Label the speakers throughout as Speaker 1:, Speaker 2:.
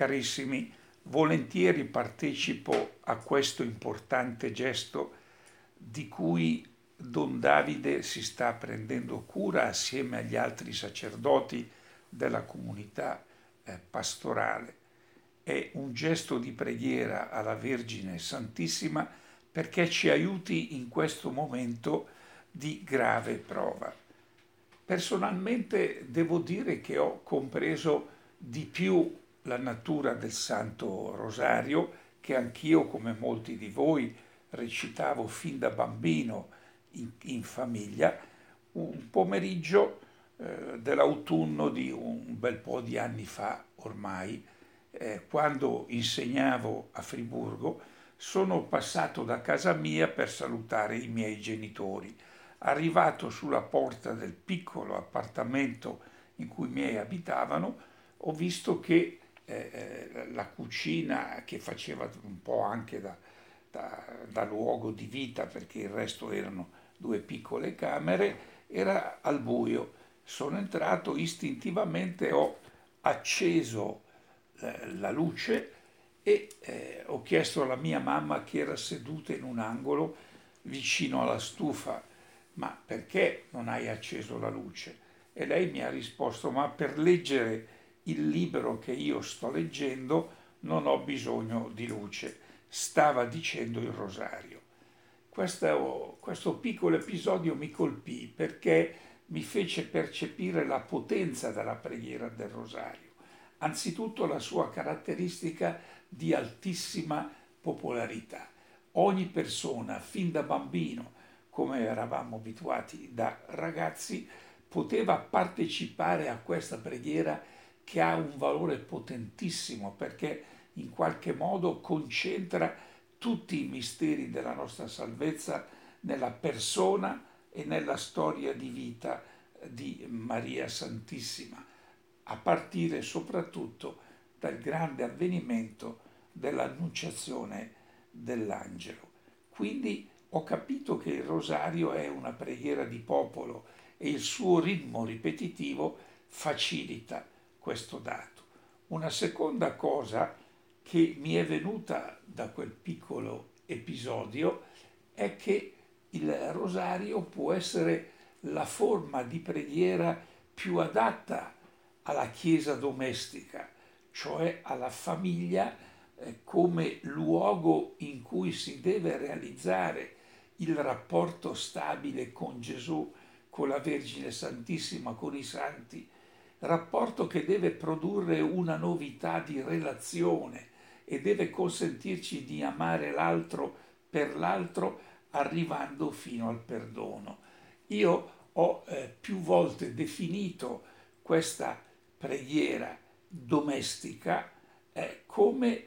Speaker 1: Carissimi, volentieri partecipo a questo importante gesto di cui Don Davide si sta prendendo cura assieme agli altri sacerdoti della comunità pastorale. È un gesto di preghiera alla Vergine Santissima perché ci aiuti in questo momento di grave prova. Personalmente devo dire che ho compreso di più la natura del Santo Rosario, che anch'io, come molti di voi, recitavo fin da bambino in famiglia, un pomeriggio dell'autunno di un bel po' di anni fa ormai, quando insegnavo a Friburgo, sono passato da casa mia per salutare i miei genitori. Arrivato sulla porta del piccolo appartamento in cui i miei abitavano, ho visto che la cucina, che faceva un po' anche da luogo di vita, perché il resto erano due piccole camere, era al buio. Sono entrato istintivamente, ho acceso la luce e ho chiesto alla mia mamma, che era seduta in un angolo vicino alla stufa, ma perché non hai acceso la luce? E lei mi ha risposto, ma per leggere il libro che io sto leggendo non ho bisogno di luce. Stava dicendo il rosario. Questo piccolo episodio mi colpì perché mi fece percepire la potenza della preghiera del rosario. Anzitutto la sua caratteristica di altissima popolarità. Ogni persona, fin da bambino, come eravamo abituati da ragazzi, poteva partecipare a questa preghiera che ha un valore potentissimo perché in qualche modo concentra tutti i misteri della nostra salvezza nella persona e nella storia di vita di Maria Santissima, a partire soprattutto dal grande avvenimento dell'annunciazione dell'angelo. Quindi ho capito che il rosario è una preghiera di popolo e il suo ritmo ripetitivo facilita questo dato. Una seconda cosa che mi è venuta da quel piccolo episodio è che il rosario può essere la forma di preghiera più adatta alla chiesa domestica, cioè alla famiglia come luogo in cui si deve realizzare il rapporto stabile con Gesù, con la Vergine Santissima, con i santi, rapporto che deve produrre una novità di relazione e deve consentirci di amare l'altro per l'altro arrivando fino al perdono. Io ho più volte definito questa preghiera domestica come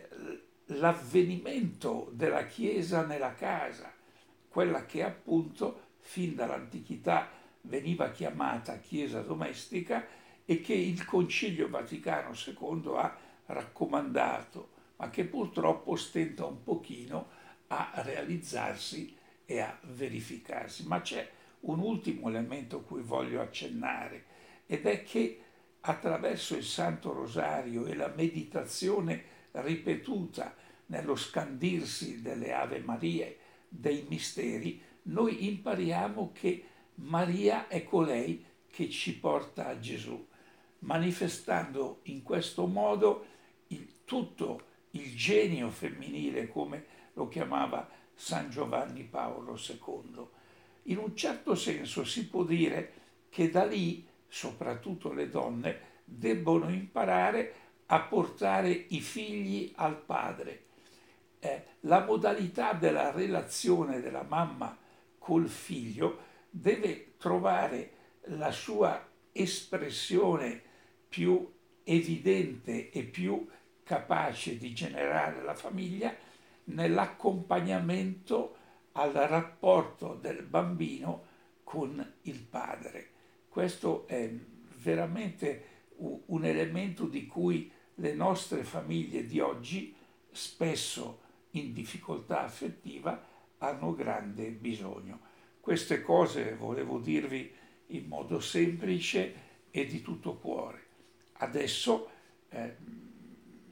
Speaker 1: l'avvenimento della Chiesa nella casa, quella che appunto fin dall'antichità veniva chiamata Chiesa domestica e che il Concilio Vaticano II ha raccomandato, ma che purtroppo stenta un pochino a realizzarsi e a verificarsi. Ma c'è un ultimo elemento a cui voglio accennare, ed è che attraverso il Santo Rosario e la meditazione ripetuta nello scandirsi delle Ave Marie, dei misteri, noi impariamo che Maria è colei che ci porta a Gesù, manifestando in questo modo tutto il genio femminile, come lo chiamava San Giovanni Paolo II. In un certo senso si può dire che da lì, soprattutto le donne, debbono imparare a portare i figli al padre. La modalità della relazione della mamma col figlio deve trovare la sua espressione più evidente e più capace di generare la famiglia nell'accompagnamento al rapporto del bambino con il padre. Questo è veramente un elemento di cui le nostre famiglie di oggi, spesso in difficoltà affettiva, hanno grande bisogno. Queste cose volevo dirvi in modo semplice e di tutto cuore. Adesso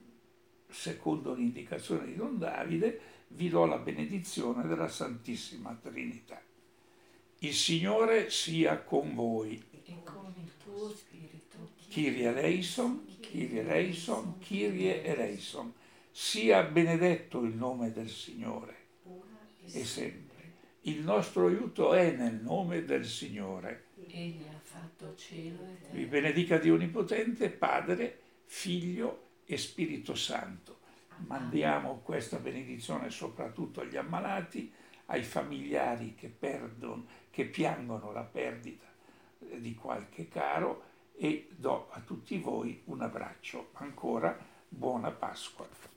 Speaker 1: secondo l'indicazione di Don Davide, vi do la benedizione della Santissima Trinità. Il Signore sia con voi.
Speaker 2: E con il tuo spirito.
Speaker 1: Kyrie eleison, Kyrie eleison, Kyrie eleison. Sia benedetto il nome del Signore e sempre. Il nostro aiuto è nel nome del Signore.
Speaker 2: Egli ha fatto cielo e terra.
Speaker 1: Vi benedica Dio Onnipotente, Padre, Figlio e Spirito Santo. Mandiamo questa benedizione soprattutto agli ammalati, ai familiari che piangono la perdita di qualche caro, e do a tutti voi un abbraccio. Ancora buona Pasqua.